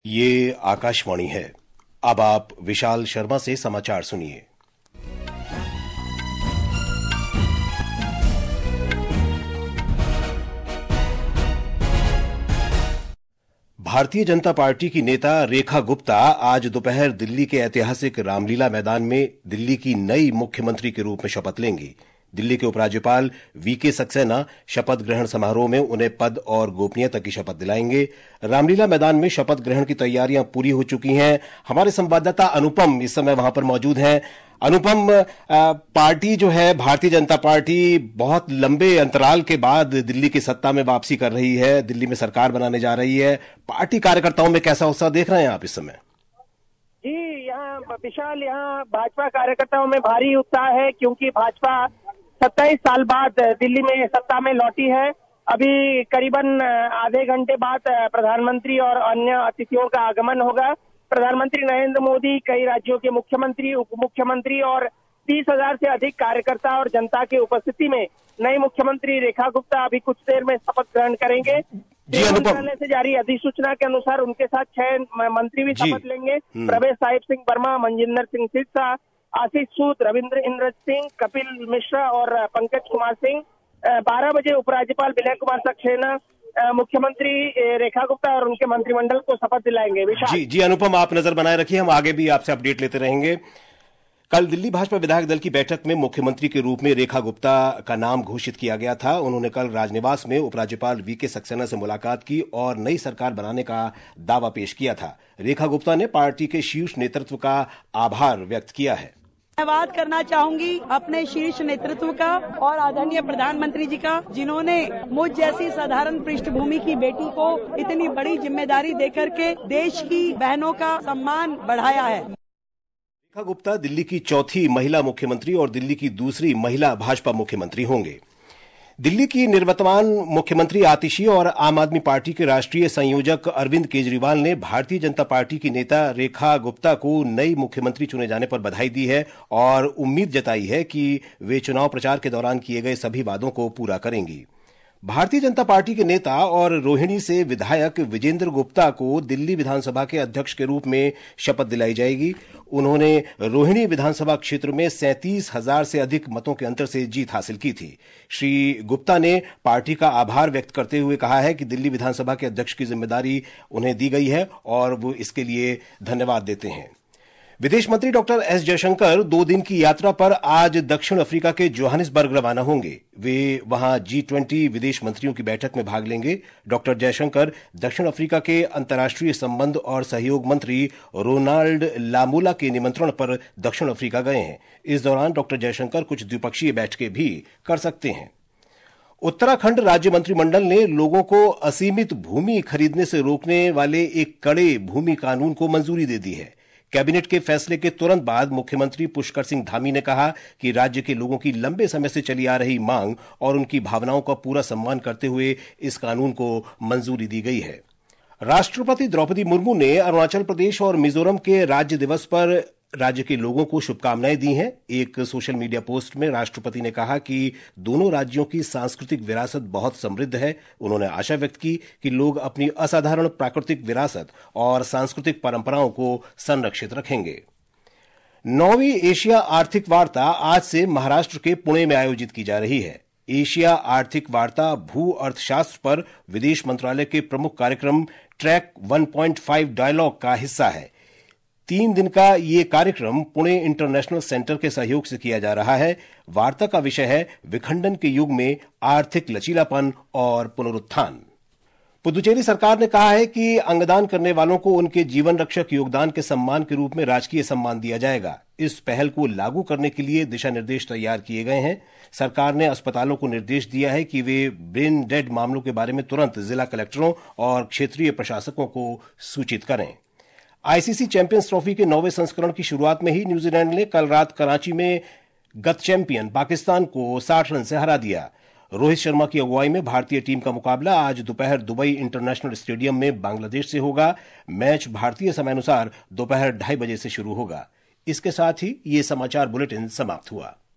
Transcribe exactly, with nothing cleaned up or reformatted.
ये आकाशवाणी है। अब आप विशाल शर्मा से समाचार सुनिए। भारतीय जनता पार्टी की नेता रेखा गुप्ता आज दोपहर दिल्ली के ऐतिहासिक रामलीला मैदान में दिल्ली की नई मुख्यमंत्री के रूप में शपथ लेंगी। दिल्ली के उपराज्यपाल वीके सक्सेना शपथ ग्रहण समारोह में उन्हें पद और गोपनीयता की शपथ दिलाएंगे। रामलीला मैदान में शपथ ग्रहण की तैयारियां पूरी हो चुकी हैं। हमारे संवाददाता अनुपम इस समय वहां पर मौजूद हैं। अनुपम, पार्टी जो है भारतीय जनता पार्टी बहुत लंबे अंतराल के बाद दिल्ली की सत्ता में वापसी कर रही है, दिल्ली में सरकार बनाने जा रही है। पार्टी कार्यकर्ताओं में कैसा उत्साह देख रहे हैं आप इस समय? जी, यहाँ विशाल यहाँ भाजपा कार्यकर्ताओं में भारी उत्साह है, क्योंकि भाजपा सत्ताईस साल बाद दिल्ली में सत्ता में लौटी है। अभी करीबन आधे घंटे बाद प्रधानमंत्री और अन्य अतिथियों का आगमन होगा। प्रधानमंत्री नरेंद्र मोदी, कई राज्यों के मुख्यमंत्री, उप मुख्यमंत्री और तीस हजार से अधिक कार्यकर्ता और जनता के उपस्थिति में नई मुख्यमंत्री रेखा गुप्ता अभी कुछ देर में शपथ ग्रहण करेंगे। मंत्रालय से जारी अधिसूचना के अनुसार उनके साथ छह मंत्री भी शपथ लेंगे। प्रवेश साहिब सिंह वर्मा, मनजिंदर सिंह सिरसा, आशीष सूद, रविंद्र इंद्र सिंह, कपिल मिश्रा और पंकज कुमार सिंह। बारह बजे उपराज्यपाल विनय कुमार सक्सेना मुख्यमंत्री रेखा गुप्ता और उनके मंत्रिमंडल को शपथ दिलाएंगे। जी जी अनुपम, आप नजर बनाए रखिए, हम आगे भी आपसे अपडेट लेते रहेंगे। कल दिल्ली भाजपा विधायक दल की बैठक में मुख्यमंत्री के रूप में रेखा गुप्ता का नाम घोषित किया गया था। उन्होंने कल राजनिवास में उपराज्यपाल वीके सक्सेना से मुलाकात की और नई सरकार बनाने का दावा पेश किया था। रेखा गुप्ता ने पार्टी के शीर्ष नेतृत्व का आभार व्यक्त किया है। धन्यवाद करना चाहूंगी अपने शीर्ष नेतृत्व का और आदरणीय प्रधानमंत्री जी का, जिन्होंने मुझ जैसी साधारण पृष्ठभूमि की बेटी को इतनी बड़ी जिम्मेदारी देकर के देश की बहनों का सम्मान बढ़ाया है। रेखा गुप्ता दिल्ली की चौथी महिला मुख्यमंत्री और दिल्ली की दूसरी महिला भाजपा मुख्यमंत्री होंगे। दिल्ली की निवर्तमान मुख्यमंत्री आतिशी और आम आदमी पार्टी के राष्ट्रीय संयोजक अरविंद केजरीवाल ने भारतीय जनता पार्टी की नेता रेखा गुप्ता को नई मुख्यमंत्री चुने जाने पर बधाई दी है और उम्मीद जताई है कि वे चुनाव प्रचार के दौरान किए गए सभी वादों को पूरा करेंगी। भारतीय जनता पार्टी के नेता और रोहिणी से विधायक विजेंद्र गुप्ता को दिल्ली विधानसभा के अध्यक्ष के रूप में शपथ दिलाई जाएगी। उन्होंने रोहिणी विधानसभा क्षेत्र में सैंतीस हजार से अधिक मतों के अंतर से जीत हासिल की थी। श्री गुप्ता ने पार्टी का आभार व्यक्त करते हुए कहा है कि दिल्ली विधानसभा के अध्यक्ष की जिम्मेदारी उन्हें दी गई है और वो इसके लिए धन्यवाद देते हैं। विदेश मंत्री डॉक्टर एस जयशंकर दो दिन की यात्रा पर आज दक्षिण अफ्रीका के जोहानिसबर्ग रवाना होंगे। वे वहां जी ट्वेंटी विदेश मंत्रियों की बैठक में भाग लेंगे। डॉक्टर जयशंकर दक्षिण अफ्रीका के अंतर्राष्ट्रीय संबंध और सहयोग मंत्री रोनाल्ड लामोला के निमंत्रण पर दक्षिण अफ्रीका गए हैं। इस दौरान डॉक्टर जयशंकर कुछ द्विपक्षीय बैठकें भी कर सकते हैं। उत्तराखंड राज्य मंत्रिमंडल ने लोगों को असीमित भूमि खरीदने से रोकने वाले एक कड़े भूमि कानून को मंजूरी दे दी है। कैबिनेट के फैसले के तुरंत बाद मुख्यमंत्री पुष्कर सिंह धामी ने कहा कि राज्य के लोगों की लंबे समय से चली आ रही मांग और उनकी भावनाओं का पूरा सम्मान करते हुए इस कानून को मंजूरी दी गई है। राष्ट्रपति द्रौपदी मुर्मू ने अरुणाचल प्रदेश और मिजोरम के राज्य दिवस पर राज्य के लोगों को शुभकामनाएं दी हैं। एक सोशल मीडिया पोस्ट में राष्ट्रपति ने कहा कि दोनों राज्यों की सांस्कृतिक विरासत बहुत समृद्ध है। उन्होंने आशा व्यक्त की कि लोग अपनी असाधारण प्राकृतिक विरासत और सांस्कृतिक परंपराओं को संरक्षित रखेंगे। नौवीं एशिया आर्थिक वार्ता आज से महाराष्ट्र के पुणे में आयोजित की जा रही है। एशिया आर्थिक वार्ता भू अर्थशास्त्र पर विदेश मंत्रालय के प्रमुख कार्यक्रम track one point five dialogue का हिस्सा है। तीन दिन का ये कार्यक्रम पुणे इंटरनेशनल सेंटर के सहयोग से किया जा रहा है। वार्ता का विषय है विखंडन के युग में आर्थिक लचीलापन और पुनरुत्थान। पुदुचेरी सरकार ने कहा है कि अंगदान करने वालों को उनके जीवन रक्षक योगदान के सम्मान के रूप में राजकीय सम्मान दिया जाएगा। इस पहल को लागू करने के लिए दिशा निर्देश तैयार किए गए हैं। सरकार ने अस्पतालों को निर्देश दिया है कि वे ब्रेन डेड मामलों के बारे में तुरंत जिला कलेक्टरों और क्षेत्रीय प्रशासकों को सूचित करें। आईसीसी चैंपियंस ट्रॉफी के नौवें संस्करण की शुरुआत में ही न्यूजीलैंड ने कल रात कराची में गत चैंपियन पाकिस्तान को साठ रन से हरा दिया। रोहित शर्मा की अगुवाई में भारतीय टीम का मुकाबला आज दोपहर दुबई इंटरनेशनल स्टेडियम में बांग्लादेश से होगा। मैच भारतीय समयानुसार दोपहर ढाई बजे से शुरू होगा। इसके साथ ही ये समाचार बुलेटिन समाप्त हुआ।